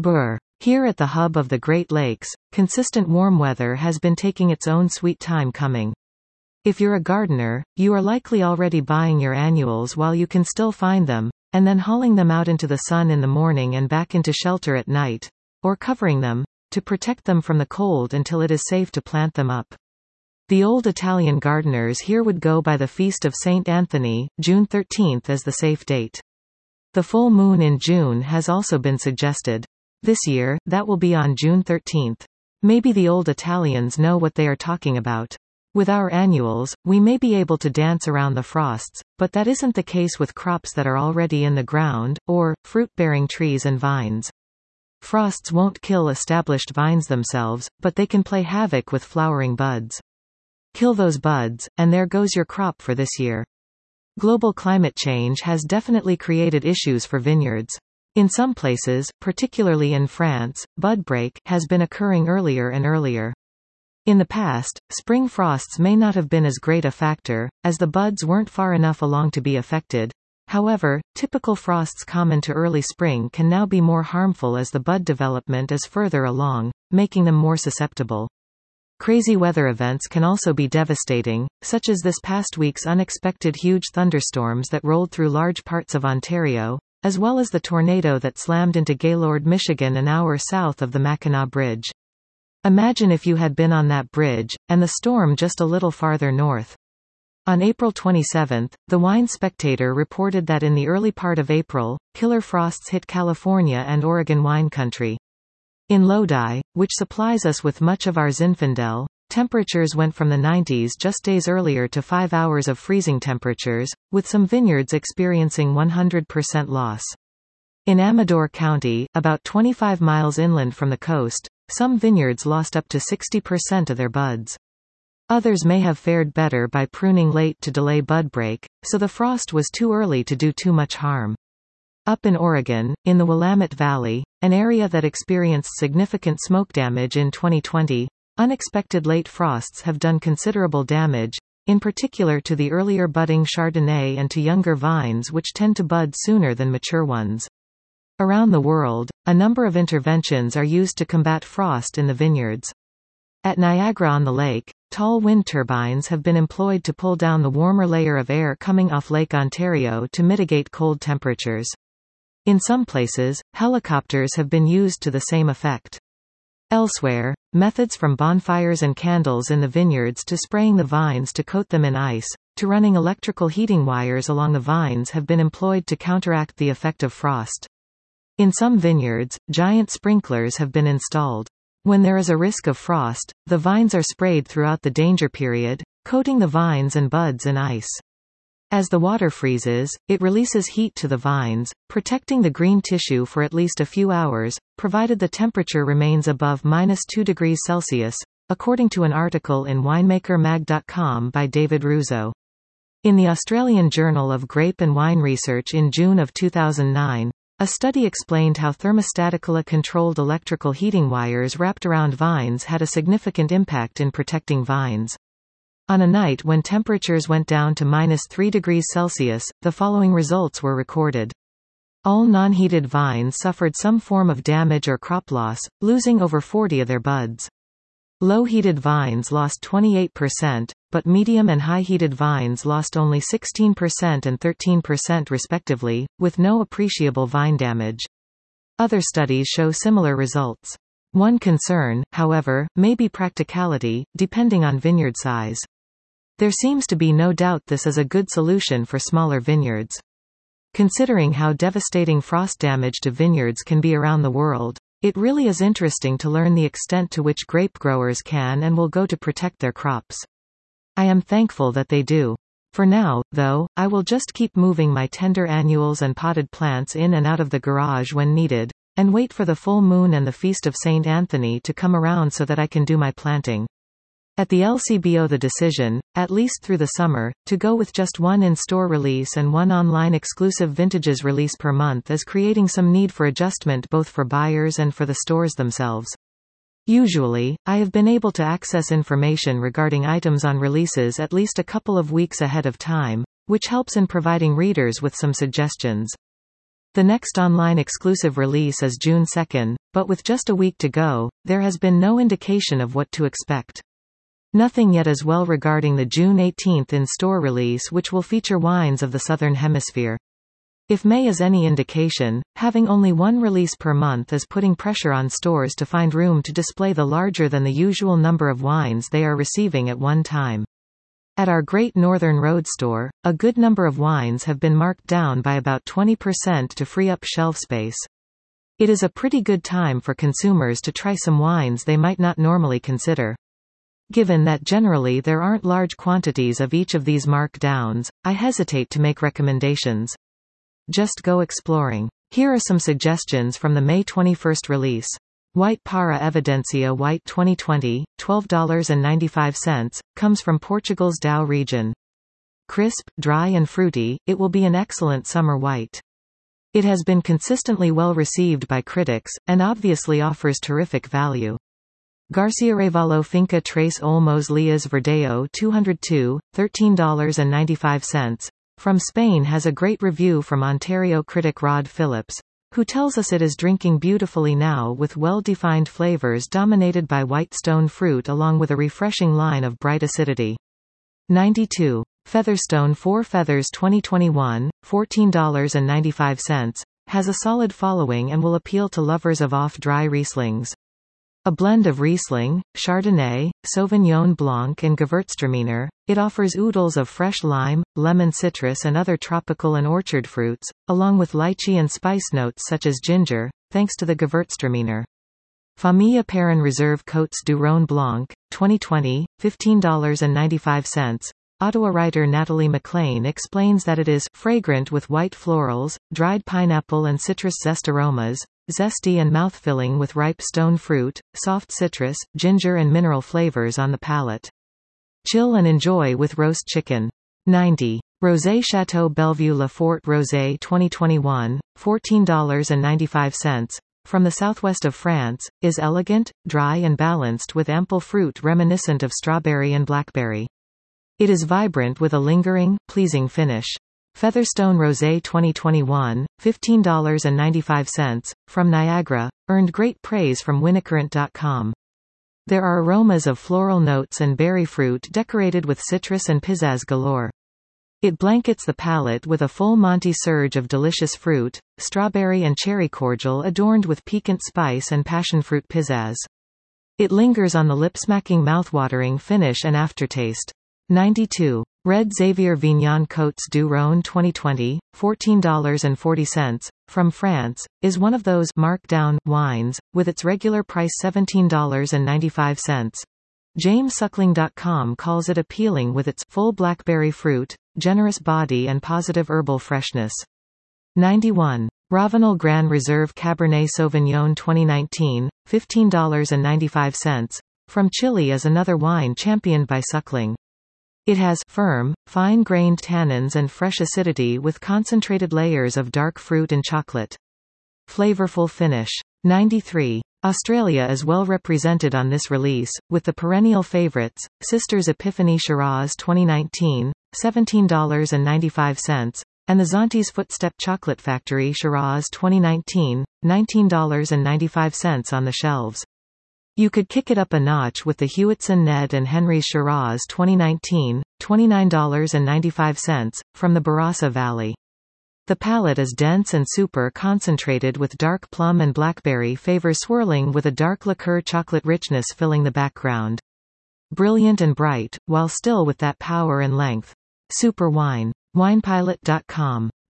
Brr. Here at the hub of the Great Lakes, consistent warm weather has been taking its own sweet time coming. If you're a gardener, you are likely already buying your annuals while you can still find them, and then hauling them out into the sun in the morning and back into shelter at night, or covering them, to protect them from the cold until it is safe to plant them up. The old Italian gardeners here would go by the feast of Saint Anthony, June 13th, as the safe date. The full moon in June has also been suggested. This year, that will be on June 13th. Maybe the old Italians know what they are talking about. With our annuals, we may be able to dance around the frosts, but that isn't the case with crops that are already in the ground, or fruit-bearing trees and vines. Frosts won't kill established vines themselves, but they can play havoc with flowering buds. Kill those buds, and there goes your crop for this year. Global climate change has definitely created issues for vineyards. In some places, particularly in France, bud break has been occurring earlier and earlier. In the past, spring frosts may not have been as great a factor, as the buds weren't far enough along to be affected. However, typical frosts common to early spring can now be more harmful as the bud development is further along, making them more susceptible. Crazy weather events can also be devastating, such as this past week's unexpected huge thunderstorms that rolled through large parts of Ontario, as well as the tornado that slammed into Gaylord, Michigan an hour south of the Mackinac Bridge. Imagine if you had been on that bridge, and the storm just a little farther north. On April 27, the Wine Spectator reported that in the early part of April, killer frosts hit California and Oregon wine country. In Lodi, which supplies us with much of our Zinfandel, temperatures went from the 90s just days earlier to 5 hours of freezing temperatures, with some vineyards experiencing 100% loss. In Amador County, about 25 miles inland from the coast, some vineyards lost up to 60% of their buds. Others may have fared better by pruning late to delay bud break, so the frost was too early to do too much harm. Up in Oregon, in the Willamette Valley, an area that experienced significant smoke damage in 2020, unexpected late frosts have done considerable damage, in particular to the earlier budding Chardonnay and to younger vines which tend to bud sooner than mature ones. Around the world, a number of interventions are used to combat frost in the vineyards. At Niagara-on-the-Lake, tall wind turbines have been employed to pull down the warmer layer of air coming off Lake Ontario to mitigate cold temperatures. In some places, helicopters have been used to the same effect. Elsewhere, methods from bonfires and candles in the vineyards to spraying the vines to coat them in ice, to running electrical heating wires along the vines have been employed to counteract the effect of frost. In some vineyards, giant sprinklers have been installed. When there is a risk of frost, the vines are sprayed throughout the danger period, coating the vines and buds in ice. As the water freezes, it releases heat to the vines, protecting the green tissue for at least a few hours, provided the temperature remains above -2 degrees Celsius, according to an article in winemakermag.com by David Russo. In the Australian Journal of Grape and Wine Research in June of 2009, a study explained how thermostatically controlled electrical heating wires wrapped around vines had a significant impact in protecting vines. On a night when temperatures went down to -3 degrees Celsius, the following results were recorded. All non-heated vines suffered some form of damage or crop loss, losing over 40 of their buds. Low-heated vines lost 28%, but medium and high-heated vines lost only 16% and 13% respectively, with no appreciable vine damage. Other studies show similar results. One concern, however, may be practicality, depending on vineyard size. There seems to be no doubt this is a good solution for smaller vineyards. Considering how devastating frost damage to vineyards can be around the world, it really is interesting to learn the extent to which grape growers can and will go to protect their crops. I am thankful that they do. For now, though, I will just keep moving my tender annuals and potted plants in and out of the garage when needed, and wait for the full moon and the feast of Saint Anthony to come around so that I can do my planting. At the LCBO the decision, at least through the summer, to go with just one in-store release and one online exclusive vintages release per month is creating some need for adjustment both for buyers and for the stores themselves. Usually, I have been able to access information regarding items on releases at least a couple of weeks ahead of time, which helps in providing readers with some suggestions. The next online exclusive release is June 2, but with just a week to go, there has been no indication of what to expect. Nothing yet as well regarding the June 18 in-store release, which will feature wines of the Southern Hemisphere. If May is any indication, having only one release per month is putting pressure on stores to find room to display the larger than the usual number of wines they are receiving at one time. At our Great Northern Road store, a good number of wines have been marked down by about 20% to free up shelf space. It is a pretty good time for consumers to try some wines they might not normally consider. Given that generally there aren't large quantities of each of these markdowns, I hesitate to make recommendations. Just go exploring. Here are some suggestions from the May 21 release. White Para Evidencia White 2020, $12.95, comes from Portugal's Dow region. Crisp, dry and fruity, it will be an excellent summer white. It has been consistently well received by critics, and obviously offers terrific value. Garciarevalo Finca Tres Olmos Lías Verdeo 202, $13.95, from Spain has a great review from Ontario critic Rod Phillips, who tells us it is drinking beautifully now with well-defined flavors dominated by white stone fruit along with a refreshing line of bright acidity. 92. Featherstone 4 Feathers 2021, $14.95, has a solid following and will appeal to lovers of off-dry Rieslings. A blend of Riesling, Chardonnay, Sauvignon Blanc and Gewürztraminer, it offers oodles of fresh lime, lemon citrus and other tropical and orchard fruits, along with lychee and spice notes such as ginger, thanks to the Gewürztraminer. Famille Perrin Reserve Côtes du Rhône Blanc, 2020, $15.95. Ottawa writer Natalie McLean explains that it is fragrant with white florals, dried pineapple and citrus zest aromas, zesty and mouth-filling with ripe stone fruit, soft citrus, ginger and mineral flavors on the palate. Chill and enjoy with roast chicken. 90. Rosé Chateau Bellevue La Forte Rosé 2021, $14.95, from the southwest of France, is elegant, dry and balanced with ample fruit reminiscent of strawberry and blackberry. It is vibrant with a lingering, pleasing finish. Featherstone Rosé 2021, $15.95, from Niagara, earned great praise from winacurrent.com. There are aromas of floral notes and berry fruit decorated with citrus and pizzazz galore. It blankets the palate with a full Monty surge of delicious fruit, strawberry and cherry cordial adorned with piquant spice and passionfruit pizzazz. It lingers on the lip-smacking mouthwatering finish and aftertaste. 92. Red Xavier Vignon Côtes du Rhône 2020, $14.40, from France, is one of those markdown wines, with its regular price $17.95. JamesSuckling.com calls it appealing with its full blackberry fruit, generous body and positive herbal freshness. 91. Ravenel Grand Reserve Cabernet Sauvignon 2019, $15.95, from Chile is another wine championed by Suckling. It has firm, fine-grained tannins and fresh acidity with concentrated layers of dark fruit and chocolate. Flavorful finish. 93. Australia is well represented on this release, with the perennial favorites, Sisters Epiphany Shiraz 2019, $17.95, and the Zonti's Footstep Chocolate Factory Shiraz 2019, $19.95 on the shelves. You could kick it up a notch with the Hewitson Ned and Henry's Shiraz 2019, $29.95, from the Barossa Valley. The palate is dense and super concentrated with dark plum and blackberry flavor swirling with a dark liqueur chocolate richness filling the background. Brilliant and bright, while still with that power and length. Super wine. Winepilot.com.